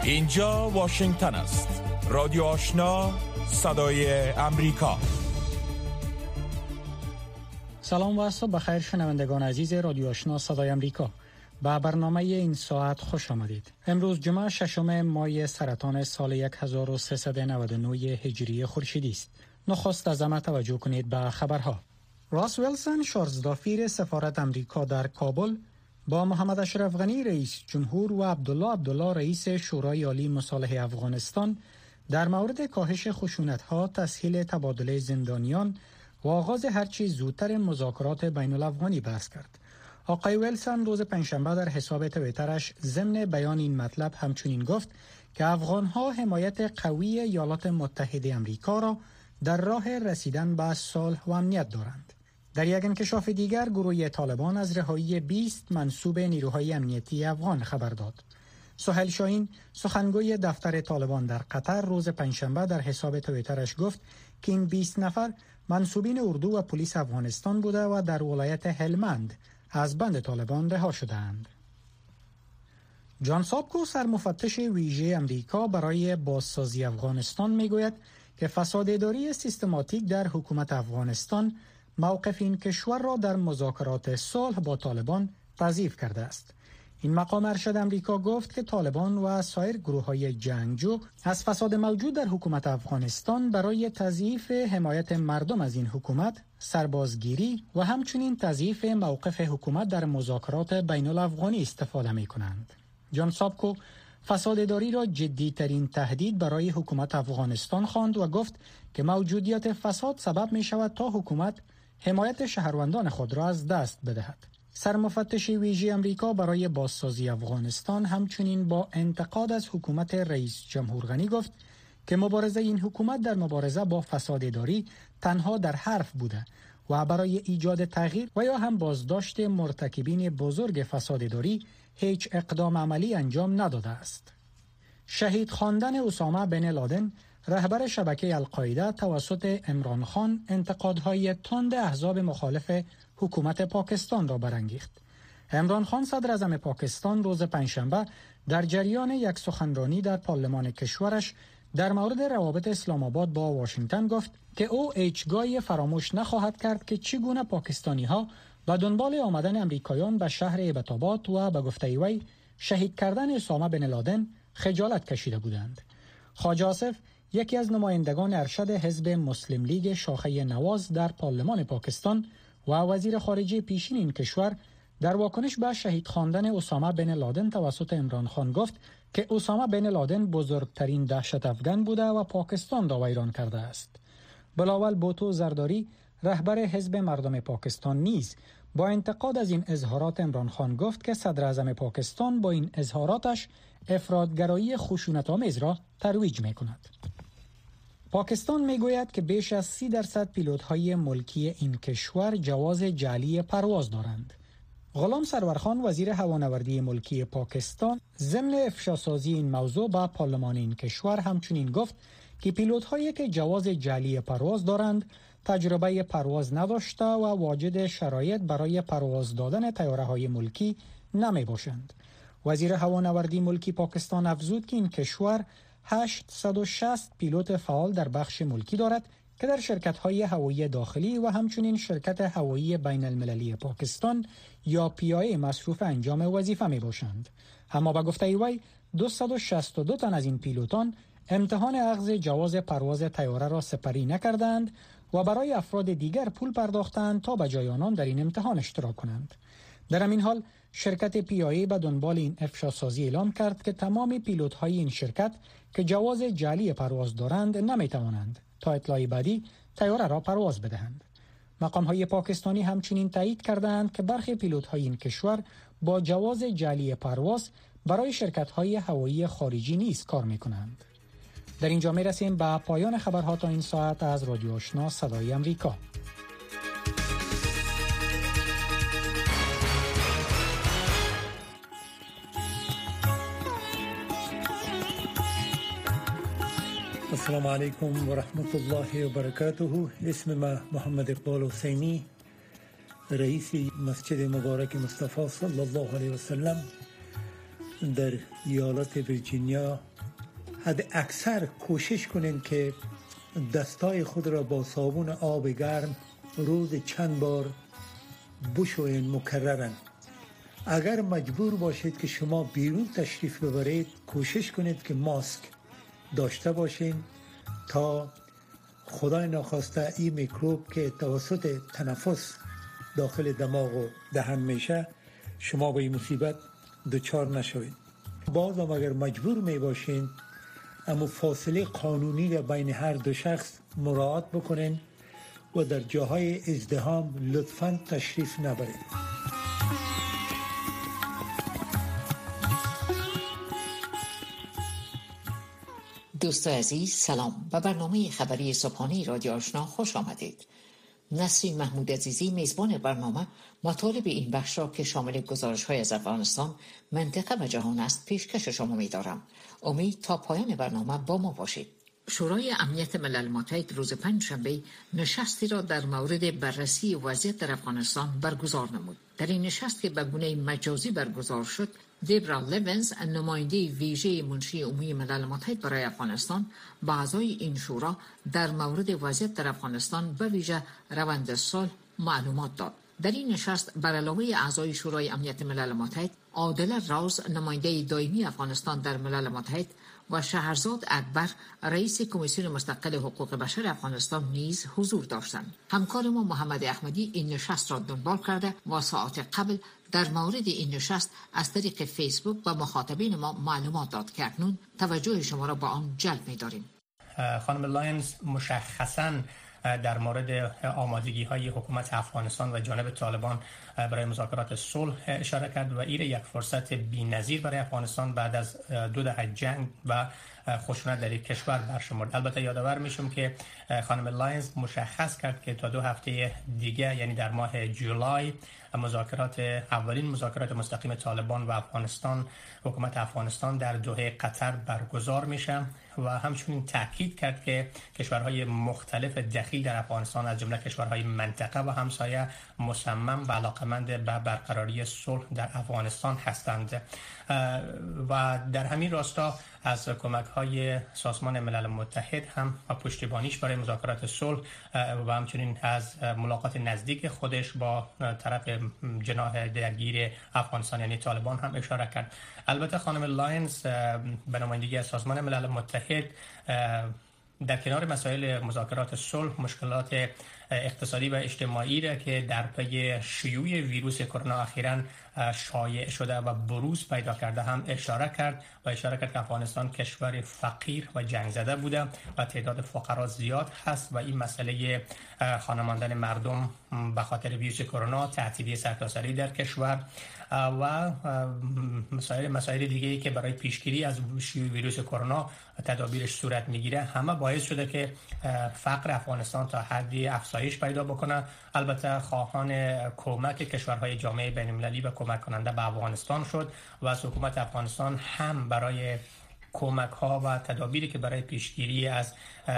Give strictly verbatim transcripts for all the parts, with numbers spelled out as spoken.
اینجا واشنگتن است. رادیو آشنا، صدای امریکا. سلام و صبح بخیر شنوندگان عزیز رادیو آشنا صدای امریکا. با برنامه این ساعت خوش آمدید. امروز جمعه ششم ماه سرطان سال هزار و سیصد و نود و نه هجری خورشیدی است. نخست از همه توجه کنید به خبرها. راس ویلسون شارزدافیر سفارت امریکا در کابل با محمد اشرف غنی رئیس جمهور و عبدالله عبدالله رئیس شورای عالی مصالحه افغانستان در مورد کاهش خشونت‌ها، تسهیل تبادل زندانیان و آغاز هرچی زودتر مذاکرات بین الافغانی بحث کرد. آقای ویلسون روز پنجشنبه در حساب توییترش ضمن بیان این مطلب همچنین گفت که افغان‌ها حمایت قوی ایالات متحده آمریکا را در راه رسیدن به صلح و امنیت دارند. در یک انکشاف دیگر گروه طالبان از رهایی بیست منسوب نیروهای امنیتی افغان خبر داد. سهیل شاهین سخنگوی دفتر طالبان در قطر روز پنجشنبه در حساب توییترش گفت که این بیست نفر منسوبین اردو و پلیس افغانستان بوده و در ولایت هلمند از بند طالبان رها شدند. جان سابکو سرمفتش ویژه امریکا برای بازسازی افغانستان میگوید که فساد اداری سیستماتیک در حکومت افغانستان موقف این کشور را در مذاکرات صلح با طالبان تضعیف کرده است. این مقام ارشد امریکا گفت که طالبان و سایر گروه‌های جنگجو از فساد موجود در حکومت افغانستان برای تضعیف حمایت مردم از این حکومت، سربازگیری و همچنین تضعیف موقف حکومت در مذاکرات بین الافغانی استفاده می‌کنند. جان سابکو فساد اداری را جدی‌ترین تهدید برای حکومت افغانستان خواند و گفت که موجودیت فساد سبب می‌شود تا حکومت حمایت شهروندان خود را از دست بدهد. سرمفتش ویژه امریکا برای بازسازی افغانستان همچنین با انتقاد از حکومت رئیس جمهور غنی گفت که مبارزه این حکومت در مبارزه با فساد اداری تنها در حرف بوده و برای ایجاد تغییر و یا هم بازداشت مرتکبین بزرگ فساد اداری هیچ اقدام عملی انجام نداده است. شهید خواندن اسامه بن لادن رهبر شبکه القاعده توسط عمران خان انتقادهای تند احزاب مخالف حکومت پاکستان را برانگیخت. عمران خان صدر اعظم پاکستان روز پنجشنبه در جریان یک سخنرانی در پارلمان کشورش در مورد روابط اسلام آباد با واشنگتن گفت که او هیچگاه فراموش نخواهد کرد که چگونه پاکستانی‌ها به دنبال آمدن امریکایان به شهر هیبت‌آباد و به گفته وی شهید کردن اسامه بن لادن خجالت کشیده بودند. خواجه آصف یکی از نمایندگان ارشد حزب مسلم لیگ شاخه نواز در پارلمان پاکستان و وزیر خارجه پیشین این کشور در واکنش به شهید خواندن اسامه بن لادن توسط عمران خان گفت که اسامه بن لادن بزرگترین دهشت افغان بوده و پاکستان را ویران کرده است. بلاول بوتو زرداری رهبر حزب مردم پاکستان نیز با انتقاد از این اظهارات عمران خان گفت که صدر اعظم پاکستان با این اظهاراتش افراطگرایی خشونت‌آمیز را ترویج می‌کند. پاکستان میگوید که بیش از سی درصد پیلوت‌های ملکی این کشور جواز جعلی پرواز دارند. غلام سرورخان وزیر هوانوردی ملکی پاکستان ضمن افشاسازی این موضوع با پارلمان این کشور همچنین گفت که پیلوت‌هایی که جواز جعلی پرواز دارند تجربه پرواز نداشته و واجد شرایط برای پرواز دادن طیاره‌های ملکی نمی باشند. وزیر هوانوردی ملکی پاکستان افزود که این کشور هشتصد و شصت پیلوت فعال در بخش ملکی دارد که در شرکت‌های هوایی داخلی و همچنین شرکت هوایی بین المللی پاکستان یا پی آی ای مصروف انجام وظیفه می باشند. اما به گفته وی دویست و شصت و دو تن از این پیلوتان امتحان اخذ جواز پرواز طیاره را سپری نکردند و برای افراد دیگر پول پرداختند تا به جای آنان در این امتحان اشتراک کنند. در همین حال شرکت پی آی ای به دنبال این افشاسازی اعلام کرد که تمام پیلوت‌های این شرکت که جواز جعلی پرواز دارند نمی‌توانند تا اطلاع بعدی طیاره را پرواز بدهند. مقام‌های پاکستانی همچنین تایید کردند که برخی پیلوت‌های این کشور با جواز جعلی پرواز برای شرکت‌های هوایی خارجی نیز کار می‌کنند. در اینجا می‌رسیم به پایان خبرها تا این ساعت از رادیو آشنا صدای امریکا. السلام علیکم و رحمت الله و برکاته. اسم ما محمد اقبال حسینی، رئیس مسجد مبارک مصطفی صلی الله علیه و سلم در ایالت ویرجینیا حد اکثر کوشش کنین که دستای خود را با صابون آب گرم روز چند بار بشوین مکررن. اگر مجبور باشید که شما بیرون تشریف ببرید، کوشش کنید که ماسک داشته باشین تا خدای ناخواسته این میکروب که توسط تنفس داخل دماغ و دهن میشه شما به این مصیبت دچار نشوید. باز هم اگر مجبور می باشین اما فاصله قانونی را بین هر دو شخص مراعات بکنین و در جاهای ازدحام لطفاً تشریف نبرید. دوستان عزیز سلام. به برنامه خبری صبحانه رادیو آشنا خوش آمدید. نسرین محمود عزیزی میزبان برنامه مطالب این بخش را که شامل گزارش‌های از افغانستان، منطقه و جهان است پیشکش شما می‌دارم. امید تا پایان برنامه با ما باشید. شورای امنیت ملل متحد روز پنجشنبه نشستی را در مورد بررسی وضعیت در افغانستان برگزار نمود. در این نشست که به گونه مجازی برگزار شد، دیبرا لیونز، نماینده ویژه منشی عمومی ملل متحد برای افغانستان، با اعضای این شورا در مورد وضعیت در افغانستان به ویژه روند صلح معلومات داد. در این نشست بر علاوه اعضای شورای امنیت ملل متحد، عادل راز، نماینده دائمی افغانستان در ملل متحد و شهرزاد اکبر، رئیس کمیسیون مستقل حقوق بشر افغانستان نیز حضور داشتند. همکار ما محمد احمدی این نشست را دنبال کرده و ساعات قبل در مورد این نشست از طریق فیسبوک و مخاطبین ما معلومات داد که اکنون توجه شما را با آن جلب می‌داریم. خانم لاینز مشخصاً در مورد آمادگی های حکومت افغانستان و جانب طالبان برای مذاکرات صلح اشاره کرد و این یک فرصت بی‌نظیر برای افغانستان بعد از دو دهه جنگ و خشونت در این کشور برشمرد. البته یادآور میشم که خانم لاینز مشخص کرد که تا دو هفته دیگه، یعنی در ماه جولای، مذاکرات اولین مذاکرات مستقیم طالبان و افغانستان، حکومت افغانستان در دوحه قطر برگزار میشه و همچنین تاکید کرد که کشورهای مختلف دخیل در افغانستان از جمله کشورهای منطقه و همسایه مصمم و علاقمند به برقراری صلح در افغانستان هستند و در همین راستا از کمک‌های سازمان ملل متحد هم و پشتیبانیش برای مذاکرات صلح و همچنین از ملاقات نزدیک خودش با طرف جناح درگیر افغانستان یعنی طالبان هم اشاره کرد. البته خانم لاینز به نمایندگی از سازمان ملل متحد در کنار مسائل مذاکرات صلح، مشکلات اقتصادی و اجتماعی را که در پی شیوع ویروس کرونا اخیراً شایع شده و بروز پیدا کرده هم اشاره کرد و اشاره کرد که افغانستان کشور فقیر و جنگ زده بوده و تعداد فقرا زیاد هست و این مسئله خانماندن مردم به خاطر ویروس کرونا، تعطیلی سرتاسری در کشور و مسائل مسائل دیگه‌ای که برای پیشگیری از شیوع ویروس کرونا تدابیرش صورت میگیره همه باعث شده که فقر افغانستان تا حدی افزایش پیدا بکنه. البته خواهان کمک کشورهای جامعه بین‌المللی و کمک کننده به افغانستان شد و از حکومت افغانستان هم برای کمک ها و تدابیری که برای پیشگیری از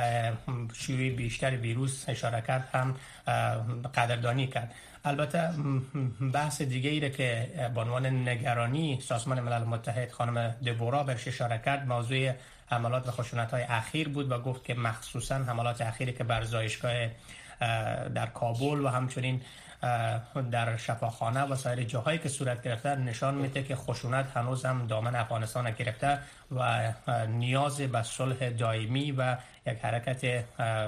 شیوع بیشتر ویروس اشاره کرد هم قدردانی کرد. البته بحث دیگه ای که به عنوان نگرانی سازمان ملل متحد خانم دبورا بهش اشاره کرد موضوع حملات و خشونت‌های اخیر بود و گفت که مخصوصا حملات اخیری که بر زایشگاه در کابل و همچنین در شفاخانه و سایر جاهایی که صورت گرفته نشان میده که خشونت هنوز هم دامن افغانستان گرفته و نیاز به صلح دائمی و یک حرکت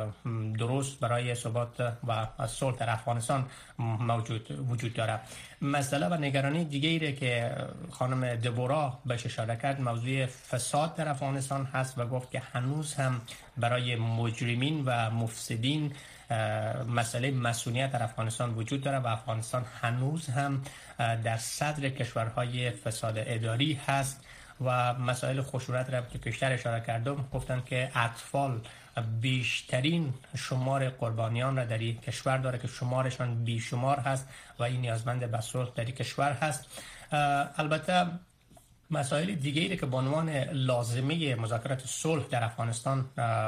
درست برای ثبات و صلح در افغانستان موجود وجود داره. مسئله و نگرانی دیگه‌ای که خانم دبورا بهش اشاره کرد موضوع فساد در افغانستان هست و گفت که هنوز هم برای مجرمین و مفسدین مسئله مسئولیت در افغانستان وجود داره و افغانستان هنوز هم در صدر کشورهای فساد اداری هست و مسائل خشونت را که بیشتر اشاره کردم گفتن که اطفال بیشترین شمار قربانیان را در این کشور داره که شمارشان بیشمار هست و این نیازمند به صلح در این کشور هست. البته مسائل دیگه‌ای که به عنوان لازمه مذاکرات صلح در افغانستان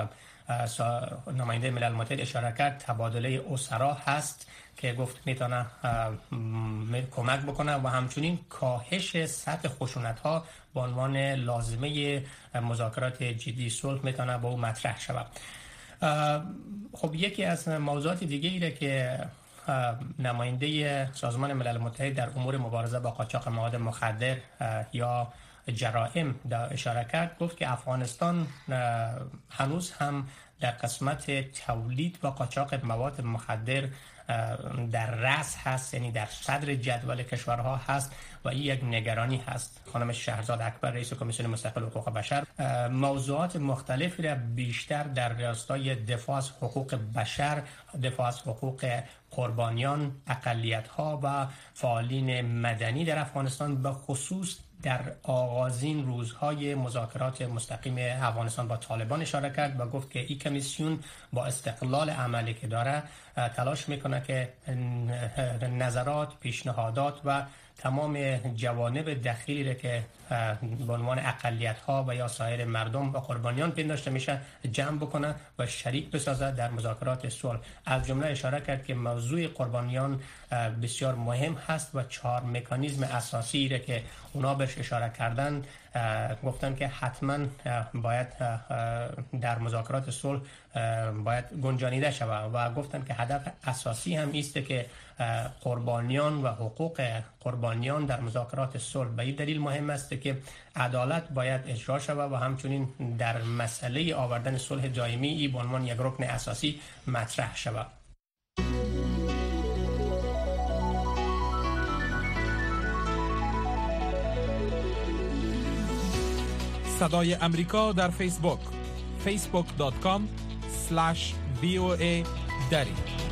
نماینده ملل متحد اشاره کرد تبادله اسرا هست که گفت میتونه کمک بکنه و همچنین کاهش سطح خشونت ها به عنوان لازمه مذاکرات جدی صلح میتونه با او مطرح شود. خب یکی از موضوعات دیگه ایره که نماینده سازمان ملل متحد در امور مبارزه با قاچاق مواد مخدر یا جرائم در اشاره کرد، گفت که افغانستان هنوز هم در قسمت تولید و قاچاق مواد مخدر در رأس هست، یعنی در صدر جدول کشورها هست و این یک نگرانی هست. خانم شهرزاد اکبر رئیس کمیسیون مستقل حقوق بشر موضوعات مختلفی را بیشتر در راستای دفاع از حقوق بشر، دفاع از حقوق قربانیان، اقلیت‌ها و فعالین مدنی در افغانستان به خصوص در آغازین روزهای مذاکرات مستقیم افغانستان با طالبان اشاره کرد و گفت که این کمیسیون با استقلال عملی که داره تلاش میکنه که نظرات، پیشنهادات و تمام جوانب دخیلی را که به عنوان اقلیت‌ها و یا سایر مردم و قربانیان پنداشته میشه جمع بکنه و شریک بسازه در مذاکرات صلح. از جمله اشاره کرد که موضوع قربانیان بسیار مهم هست و چهار مکانیزم اساسی را که اونا بهش اشاره کردن گفتن که حتما باید در مذاکرات صلح باید گنجانیده شود و گفتن که هدف اساسی هم ایست که قربانیان و حقوق قربانیان در مذاکرات صلح به این دلیل مهم است که عدالت باید اجرا شود و همچنین در مسئله آوردن صلح دائمی ای به عنوان یک رکن اساسی مطرح شود. صدای امریکا در فیسبوک فیسبوک دات کام اسلش وی او ای دری.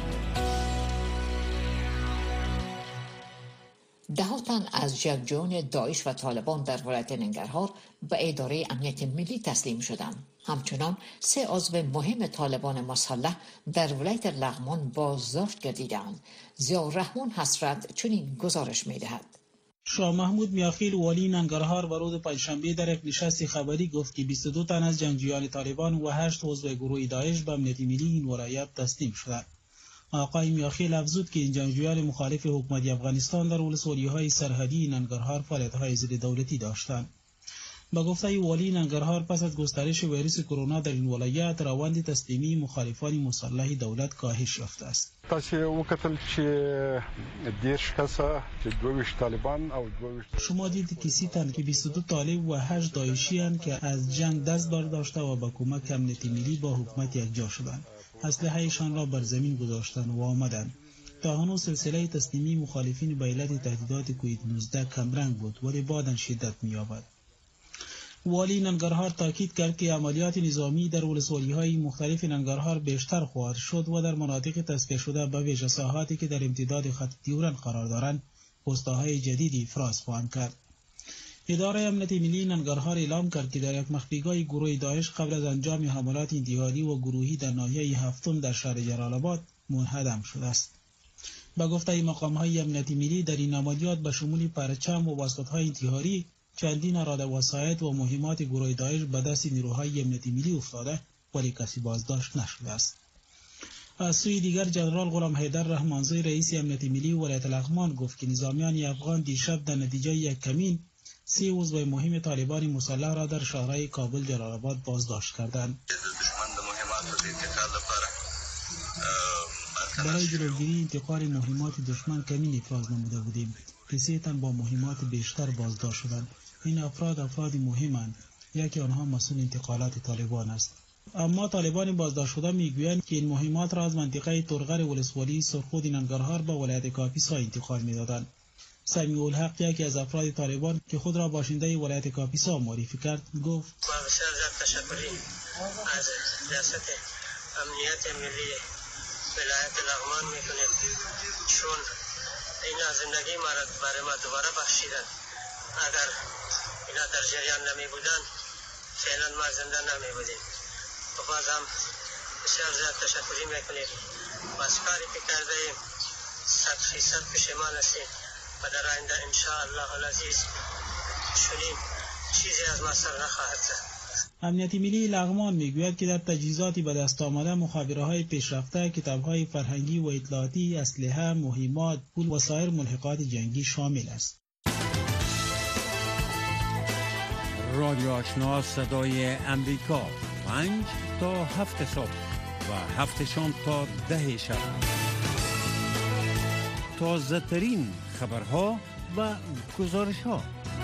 ده تن از جنگجویان داعش و طالبان در ولایت ننگرهار به اداره امنیت ملی تسلیم شدند. همچنان سه عضو مهم طالبان مسلح در ولایت لغمان بازداشت گردیدند. ضیاءالرحمن حسرت چنین گزارش می‌دهد. شاه محمود میاخیل والی ننگرهار و روز پنجشنبه در یک نشست خبری گفت که بیست و دو تن از جنگجویان طالبان و هشت عضو گروه داعش به امنیت ملی این ولایت تسلیم شدند. آقای میاخیل افزود که این جنگجویان مخالف حکومت افغانستان در ولسوالی‌های سرحدی ننگرهار فعالیت‌های ضد دولتی داشتند. با گفته والی ننگرهار پس از گسترش ویروس کرونا در این ولایت روند تسلیمی مخالفان مسلح دولت کاهش یافته است. شما دیدید که سی تن که بیست و دو طالب و هشت داعشی اند که از جنگ دست برداشته و با کمک امنیت ملی با حکومت یکجا شدند. اسلحه‌شان را بر زمین گذاشتند و آمدند. تا هنوز سلسله تسلیمی مخالفین به علت تهدیدات کووید نوزده کمرنگ بود ولی بعداً شدت می‌یابد. والی ننگرهار تاکید کرد که عملیات نظامی در ولسوالی‌های مختلف ننگرهار بیشتر خواهد شد و در مناطق تصفیه شده به ویژه ساحاتی که در امتداد خط دیورن قرار دارند پست‌های جدیدی افراز خواهند کرد. اداره امنیت ملی ننگرهار اعلام کرد که در یک مخفیگاه گروه داعش قبل از انجام حملات انتحاری و گروهی در ناحیه هفتم در شهر جلال آباد منهدم شده است. با گفته مقام‌های امنیت ملی در این عملیات به شمول پرچم و واسطه‌های انتحاری چندین اراده وسایط و مهمات گروه داعش به دست نیروهای امنیت ملی افتاده ولی کسی بازداشت نشده است. از سوی دیگر جنرال غلام حیدر رحمانزی رئیس امنیت ملی ولایت لغمان گفت که نظامیان افغان دیشب در نتیجه یک کمین سی عضو مهم طالبان مسلح را در شهرهای کابل جلال آباد بازداشت کردند. برای جلوگیری انتقال مهمات دشمن کمین افراز نموده بودیم که سه تن با مهمات بیشتر بازداشت شدند. این افراد افراد مهمند، یکی آنها مسئول انتقالات طالبان است. اما طالبان بازداشت شده میگویند که این مهمات را از منطقه ترغر ولسوالی سرخود ننگرهار به ولایت کاپیسا انتقال میدادند. سمیع الحق یکی از افراد طالبان که خود را باشنده ولایت کاپیسا معرفی کرد گفت: با بسیار زیاد تشکری از ریاست امنیت ملی ولایت لغمان میکنیم چون این زندگی ما را برای ما دوباره بخشیدن. اگر اینا در جریان نمی بودن فعلا ما زنده نمی بودیم. و باز هم بسیار زیاد تشکری میکنیم و از کاری که کرده ایم صد فیصد پشیمان هستیم و در آینده انشاءالله العزیز چنین چیزی از ما سر نخواهد زد. امنیت ملی لغمان میگوید که در تجهیزاتی به دست آمده مخابره‌های پیشرفته، کتاب‌های فرهنگی و اطلاعاتی، اسلحه، مهمات، پول و سایر ملحقات جنگی شامل است. رادیو آشنا صدای امریکا، پنج تا هفت صبح و هفت شام تا ده شب. تازه ترین خبرها و گزارش ها.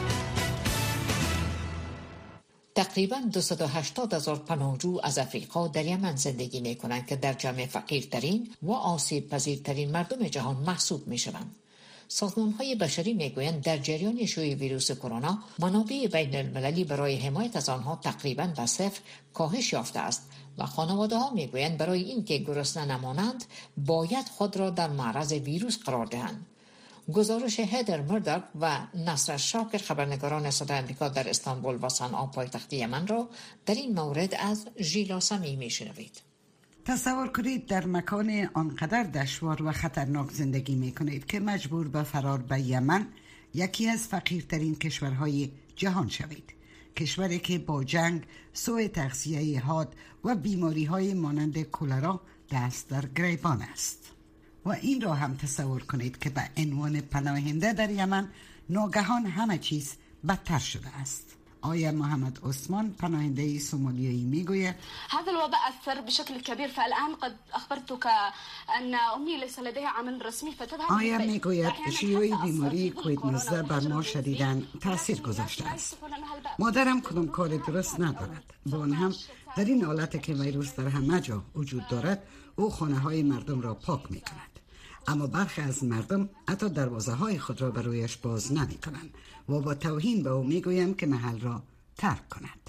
تقریباً دویست و هشتاد هزار پناهجو از افریقا در یمن زندگی می کنند که در جمع فقیرترین و آسیب پذیرترین مردم جهان محسوب می شوند. سازمان‌های بشری می‌گویند در جریان شیوع ویروس کرونا منابع بین المللی برای حمایت از آنها تقریباً به صفر کاهش یافته است و خانواده‌ها می‌گویند برای اینکه گرسنه نمانند باید خود را در معرض ویروس قرار دهند. گزارش هدر مرداک و نصر شاکر خبرنگاران صدای آمریکا در استانبول و صنعا پایتخت یمن را در این مورد از ژیلا سمی می‌شنوید. تصور کنید در مکان آنقدر دشوار و خطرناک زندگی می کنید که مجبور به فرار به یمن، یکی از فقیرترین کشورهای جهان شوید. کشوری که با جنگ، سوء تغذیه حاد و بیماری های مانند کولرا دست در گریبان است. و این را هم تصور کنید که به عنوان پناهنده در یمن ناگهان همه چیز بدتر شده است. آیا محمد عثمان پناهنده سومالیایی میگوید هذا الوباء اثر بشكل كبير فالان قد اخبرتك ان امي ليس لديها عمل رسمي فتذهب. آیا میگوید شیوع بیماری کووید نوزده بر ما شدیداً تاثیر گذاشته است. مادرم کدام کار درست ندارد. با آن هم در این حالت که ویروس در همه جا وجود دارد، او خانه های مردم را پاک می کند. اما برخی از مردم حتی دروازه های خود را بر رویش باز نمی کنند و با توهین به او می گویم که محل را ترک کند.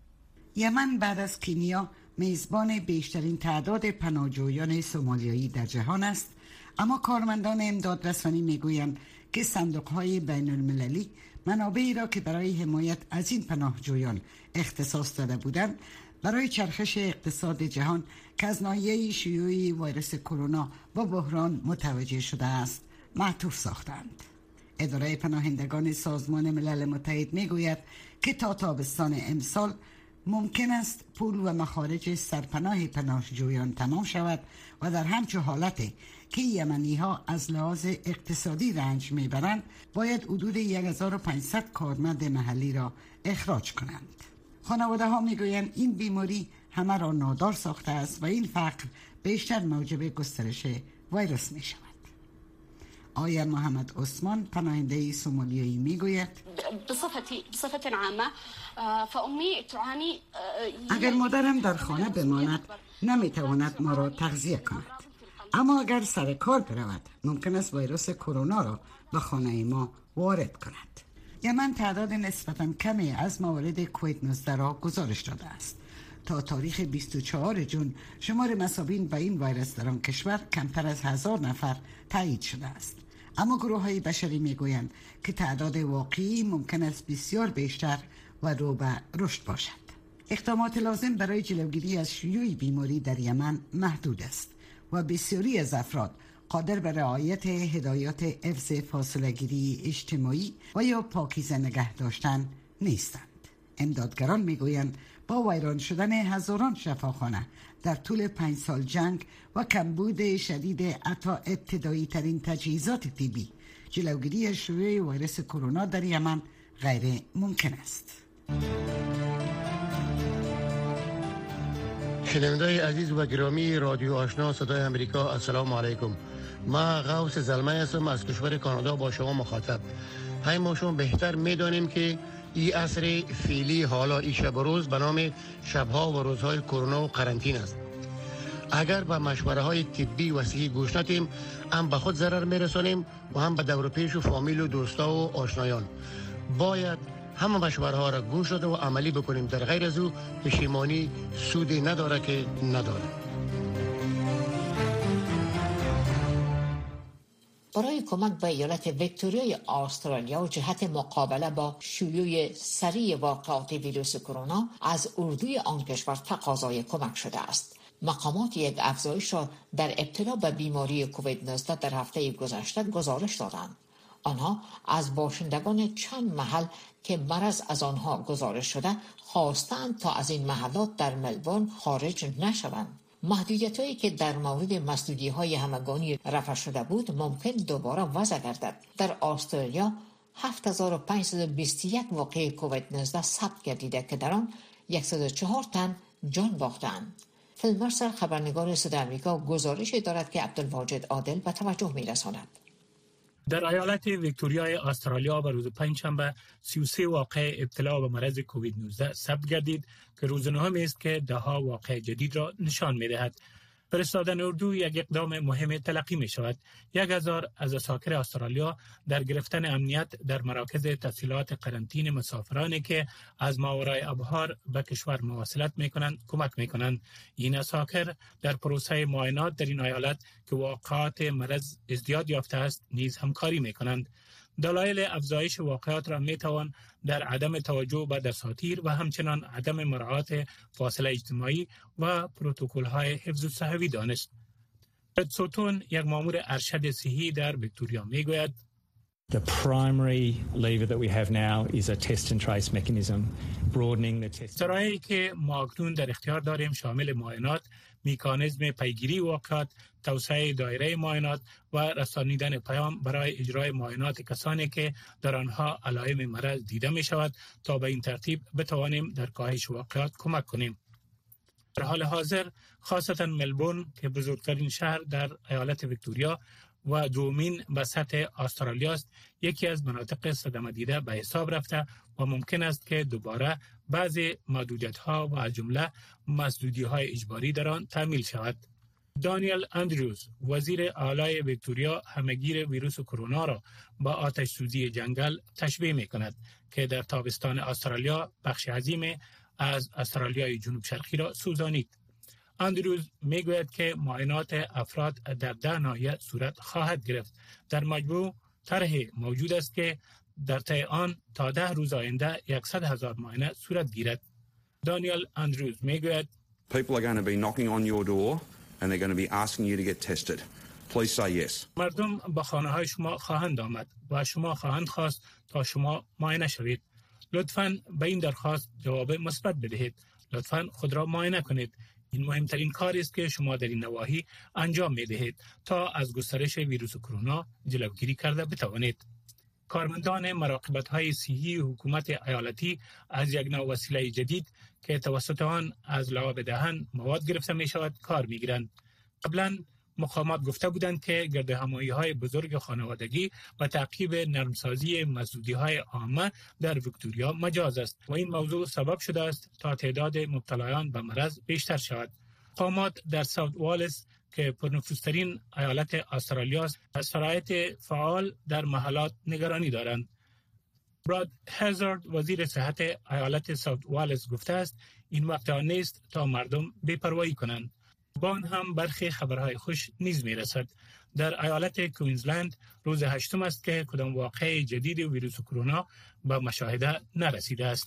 یمن بعد از کنیا میزبان بیشترین تعداد پناهجویان سومالیایی در جهان است، اما کارمندان امداد رسانی می گویند که صندوق های بین المللی منابعی را که برای حمایت از این پناهجویان اختصاص داده بودند برای چرخش اقتصاد جهان که از ناحیه شیوع ویروس کرونا و بحران متوجه شده است معطوف ساختند. اداره پناهندگان سازمان ملل متحد میگوید که تا تابستان امسال ممکن است پول و مخارج سرپناه پناهجویان تمام شود و در همچون حالتی که یمنی ها از لحاظ اقتصادی رنج میبرند باید حدود هزار و پانصد کارمند محلی را اخراج کنند. خانواده ها میگویند این بیماری همه را نادار ساخته است و این فقر بیشتر موجب گسترش ویروس می شود. آیا محمد عثمان پناهنده سومالیایی میگوید بصفت عامه فامی تعانی. اگر مادرم در خانه بماند نمیتواند ما را تغذیه کند، اما اگر سر کار برود ممکن است ویروس کرونا را به خانه ما وارد کند. یمن تعداد نسبتاً کمی از موارد کووید نوزده را گزارش داده است. تا تاریخ بیست و چهارم ژوئن شمار مصابین به این ویروس در آن کشور کمتر از هزار نفر تایید شده است. اما گروه های بشری میگویند که تعداد واقعی ممکن است بسیار بیشتر و رو به رشد باشد. اقدامات لازم برای جلوگیری از شیوع بیماری در یمن محدود است و بسیاری از افراد قادر به رعایت هدایات حفظ فاصله‌گیری اجتماعی و یا پاکیزه نگه داشتن نیستند. امدادگران میگویند با ویران شدن هزاران شفاخانه در طول پنج سال جنگ و کمبود شدید حتی ابتدایی ترین تجهیزات طبی، جلوگیری شیوع ویروس کرونا در یمن غیر ممکن است. شنونده‌های عزیز و گرامی رادیو آشنا صدای امریکا، السلام علیکم. ما غوث زلمه هستم از کشور کانادا با شما مخاطب. های ما شما بهتر میدانیم که این عصر فعلی حالا این شب و روز به نام شبها و روزهای کرونا و قرنطینه است. اگر به مشوره های طبی و صحی گوش ندیم هم به خود ضرر میرسانیم و هم به دور و پیش و فامیل و دوستا و آشنایان. باید همه مشوره ها را گوش داده و عملی بکنیم، در غیر از او پشیمانی سودی نداره که نداره. برای کمک به ایالت ویکتوریای استرالیا و جهت مقابله با شیوع سریع واقعات ویروس کرونا از اردوی آن کشور تقاضای کمک شده است. مقامات یک افزایش را در ابتلا به بیماری کووید نوزده در هفته گذشته گزارش دادند. آنها از باشندگان چند محل که مرض از آنها گزارش شده خواستند تا از این محلات در ملبورن خارج نشوند. محدودیت‌هایی که در مورد مسدودی‌های همگانی رفع شده بود ممکن دوباره وضع گردد. در استرالیا هفت هزار و پانصد و بیست و یک واقعه کووید نوزده ثبت گردیده که در آن صد و چهار تن جان باختند. فیل مرسل خبرنگار صدای آمریکا گزارش دارد که عبدالواجد عادل به توجه می‌رساند. در ایالت ویکتوریای استرالیا به روز پنجشنبه سی و سه واقعه ابتلا به مرض کووید نوزده ثبت گردید که روز نهم است که ده ها واقعه جدید را نشان می‌دهد. فرستادن اردو یک اقدام مهم تلقی می شود. یک هزار از اساکر استرالیا در گرفتن امنیت در مراکز تسهیلات قرنطینه مسافرانی که از ماورای ابحار به کشور مواصلت می کنند کمک می کنند. این اساکر در پروسه معاینات در این ایالت که واقعات مرض ازدیاد یافته است نیز همکاری می کنند. دلایل افزایش واقعات را می توان در عدم توجه به دساتیر و همچنان عدم مراعات فاصله اجتماعی و پروتکل‌های حفظ صحوی دانست. رد سوتون یک مامور ارشد صحی در ویکتوریا می گوید The primary lever that we have now is a test and trace mechanism, broadening the test. سرایه‌ای که ما اکنون در اختیار داریم شامل معاینات، مکانیزم پیگیری واقعات، توسعه دایره معاینات و رسانیدن پیام برای اجرای معاینات کسانی که در آنها علائم مرض دیده می شود تا به این ترتیب بتوانیم در کاهش واقعات کمک کنیم. در حال حاضر خاصتا ملبورن که بزرگترین شهر در ایالت ویکتوریا و دومین به سطح استرالیا است، یکی از مناطق صدمه دیده به حساب رفته و ممکن است که دوباره بعضی محدودیت‌ها و از جمله مسدودی‌های اجباری در آن تعمیل شود. دانیل اندریوز وزیر اعلی ویکتوریا همگیر ویروس کرونا را با آتش سوزی جنگل تشبیه می‌کند که در تابستان استرالیا بخش عظیم از استرالیای جنوب شرقی را سوزانید. اندریوز میگوید که معاینات افراد در ده ناحیه صورت خواهد گرفت. در مجموع طرح موجود است که در طی آن تا ده روز آینده صد هزار معاینه صورت گیرد. دانیل اندریوز میگوید People are going to be knocking on your door and they're going to be asking you to get tested. Please say yes. مردم به خانه‌های شما خواهند آمد و شما خواهند خواست تا شما معاینه شوید. لطفاً به این درخواست جواب مثبت بدهید. لطفاً خود را معاینه کنید. این مهمترین کاری است که شما در این نواحی انجام می دهید تا از گسترش ویروس کرونا جلوگیری کرده بتوانید. کارمندان مراقبت‌های صحی حکومت ایالتی از یک نوع وسیله جدید که توسط آن از لعاب دهن مواد گرفته می شود کار می گیرند. قبلا مقامات گفته بودند که گردهمایی‌های بزرگ خانوادگی و تعقیب نرمسازی مسدودی‌های عامه در ویکتوریا مجاز است و این موضوع سبب شده است تا تعداد مبتلایان به مرض بیشتر شود. مقامات در ساوت والز که پرنفوذترین ایالت استرالیا است از شرایط فعال در محلات نگرانی دارند. براد هزارد وزیر صحت ایالت ساوت والز گفته است این وقت آن نیست تا مردم بی‌پروایی کنند. با آن هم برخی خبرهای خوش نیز می رسد. در ایالت کوینزلند روز هشتم است که کدام واقعه جدید ویروس کرونا به مشاهده نرسیده است.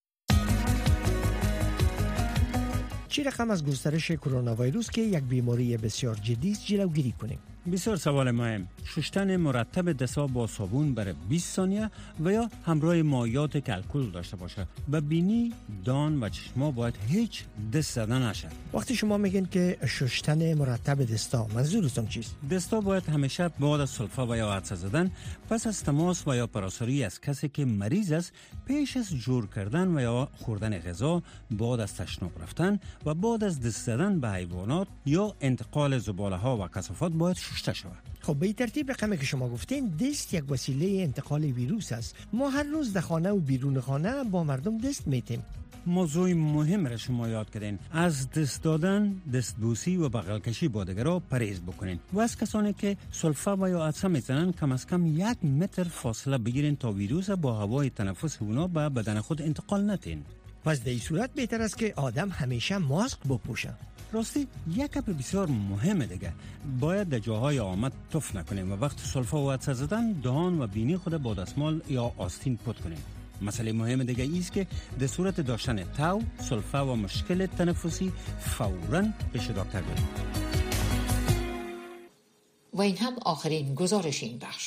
چه رقم از گسترش کرونا ویروس که یک بیماری بسیار جدی است جلوگیری کنیم؟ بسیار سوال مهم. شستن مرتب دست‌ها با صابون برای بیست ثانیه و یا همراه مایعات که الکل داشته باشه. به بینی، دان و چشما باید هیچ دست زدن نشه. وقتی شما میگین که شستن مرتب دستا منظورتون چیست؟ دستا باید همیشه بعد از سلفا و یا عطسه زدن پس از تماس و یا پراساری از کسی که مریض است پیش از جور کردن و یا خوردن غذا، بعد از تشناب رفتن و بعد از دست زدن به حیوانات یا انتقال زباله ها و کثافات باید شسته شود. خب به این ترتیب رقمی که شما گفتین دست یک وسیله انتقال ویروس است. ما هر روز در خانه و بیرون خانه با مردم دست میتیم. موضوع مهم را شما یاد کردین. از دست دادن، دستبوسی و بغل کشی با دیگران پرهیز بکنین و از کسانی که سلفا و یا عطسه میزنن کم از کم یک متر فاصله بگیرین تا ویروس با هوای تنفس اونا به بدن خود انتقال ندین. پس در این صورت بهتر است که آدم همیشه ماسک بپوشه. راستی یک کپ بسیار مهمه دیگه، باید در جاهای آمد تف نکنیم و وقت سلفا و عطسه زدن دهان و بینی خود با دستمال یا آستین پت کنیم. مسئله مهم دیگه ایست که در صورت داشتن تاو، سلفا و مشکل تنفسی فوراً پیش دکتر بریم. و این هم آخرین گزارش این بخش.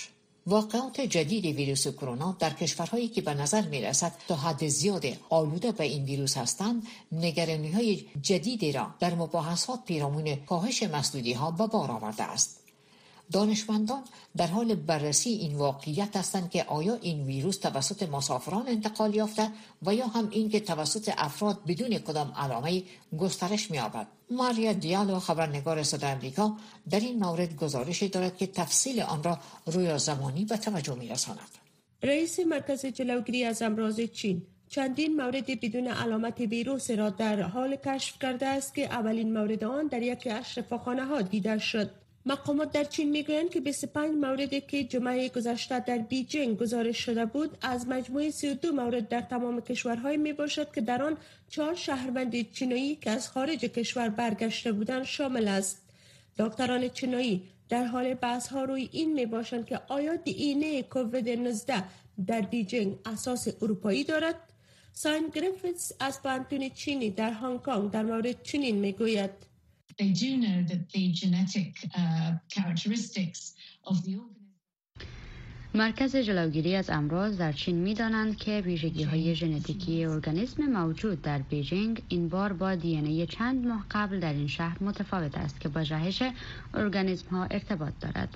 واقعات جدید ویروس کرونا در کشورهایی که به نظر می رسد تا حد زیاد آلوده به این ویروس هستند، نگرانی‌های جدیدی را در مباحثات پیرامون کاهش مسدودی‌ها به بار آورده است. دانشمندان در حال بررسی این واقعیت هستند که آیا این ویروس توسط مسافران انتقال یافته و یا هم این که توسط افراد بدون کدام علامه گسترش می‌یابد. ماریا دیالو، خبرنگار صدای آمریکا، در این مورد گزارش دارد که تفصیل آن را روی زمانی به توجه می‌رساند. رئیس مرکز جلوگیری از امراض چین چندین مورد بدون علامت ویروس را در حال کشف کرده است که اولین مورد آن در یکی از شفاخانه‌ها دیده شد. مقامات در چین میگویند که بیست و پنج موردی که جمعه گذشته در بیجینگ گزارش شده بود از مجموع سی و دو مورد در تمام کشورهای می باشد که در آن چهار شهروند چینایی که از خارج کشور برگشته بودند شامل است. دکتران چینایی در حال بحث ها روی این می باشند که آیا دی این ای کووید نوزده در بیجینگ اساس اروپایی دارد؟ ساین گریفیتس از پانتون چینی در هنگ کنگ در مورد چنین می گوید: They do know that the genetic uh, characteristics of the organism. مرکز جلوگیری از امراض در چین می‌دانند که ویژگی‌های ژنتیکی ارگانیسم موجود در بیجینگ این بار با دی ان ای چند ماه قبل در این شهر متفاوت است که با جهش ارگانیسم‌ها ارتباط دارد.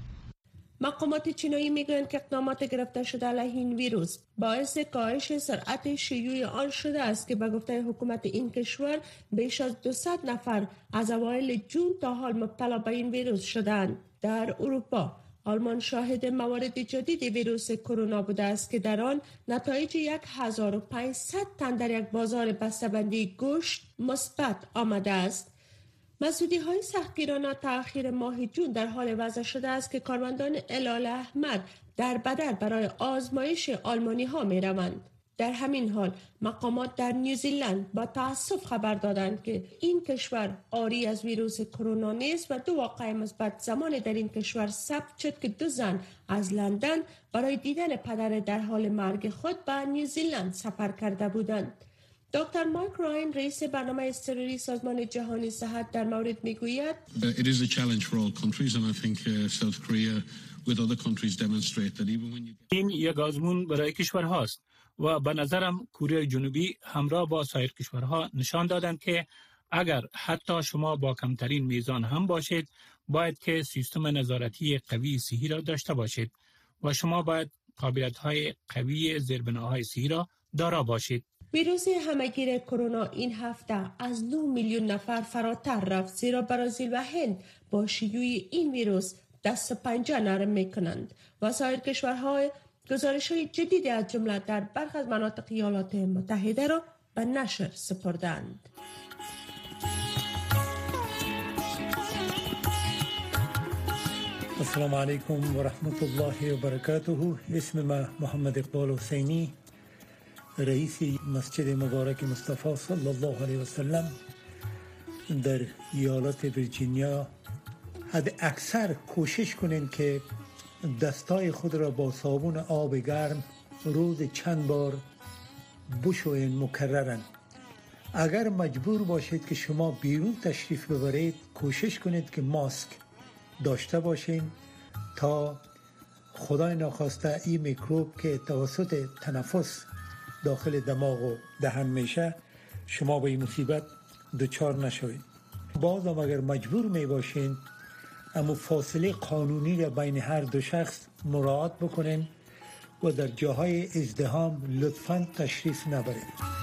مقامات چینایی میگویند که اقدامات گرفته شده علیه این ویروس باعث کاهش سرعت شیوع آن شده است که به گفته حکومت این کشور بیش از دویست نفر از اوایل جون تا حال مبتلا به این ویروس شدند. در اروپا آلمان شاهد موارد جدید ویروس کرونا بوده است که در آن نتایج هزار و پانصد تن در یک بازار بسته‌بندی گوشت مثبت آمده است. مسدودی های سختگیرانه تا اخیر ماه جون در حال وضع شده است که کارمندان هلال احمر در بدر برای آزمایش آلمانی ها می روند. در همین حال مقامات در نیوزیلند با تأسف خبر دادند که این کشور عاری از ویروس کرونا نیست و دو واقعه مثبت زمان در این کشور ثبت شد که دو زن از لندن برای دیدن پدر در حال مرگ خود به نیوزیلند سفر کرده بودند. دکتر مایک راین، رئیس برنامه اضطراری سازمان جهانی صحت، در مورد میگوید: It is a challenge for all countries and I think uh, South Korea with other countries demonstrate that even when you این یک آزمون برای کشورهاست و به نظرم کره جنوبی همراه با سایر کشورها نشان دادند که اگر حتی شما با کمترین میزان هم باشید، باید که سیستم نظارتی قوی صحی را داشته باشید و شما باید قابلیت‌های قوی زیربناهای صحی را دارا باشید. ویروس همهگیر کرونا این هفته از نه میلیون نفر فراتر رفت، زیرا برزیل و هند با شیوع این ویروس دست و پنجه نرم میکنند و سایر کشورهای گزارش‌های جدیدی از جمله در برخی از مناطق ایالات متحده را به نشر سپردند. السلام علیکم و رحمت الله و برکاته. اسم ما محمد اقبال حسینی، رئیس مسجد مبارک مصطفی صلی الله علیه و سلم در ایالت ویرجینیا. حد اکثر کوشش کنین که دستای خود را با صابون آب گرم روز چند بار بشوین مکررن. اگر مجبور باشید که شما بیرون تشریف ببرید، کوشش کنید که ماسک داشته باشین تا خدای ناخواسته این میکروب که توسط تنفس داخل دماغ و دهن میشه شما به این مصیبت دچار نشوید. باز هم اگر مجبور می باشین اما فاصله قانونی را بین هر دو شخص مراعات بکنین و در جاهای ازدحام لطفاً تشریف نبرید.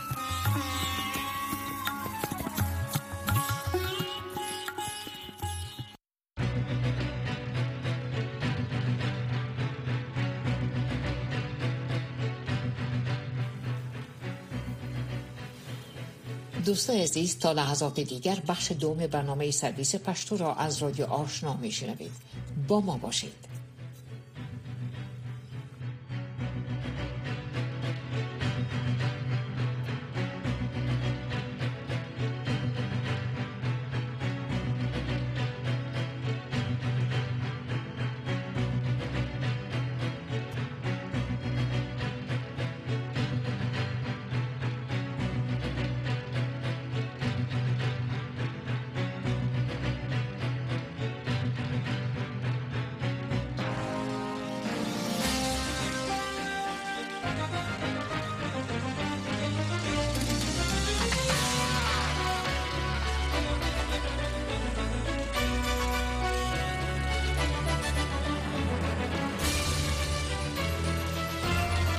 دوستان عزیز، تا لحظات دیگر بخش دوم برنامه سرویس پشتو را از رادیو آشنا میشنوید. با ما باشید.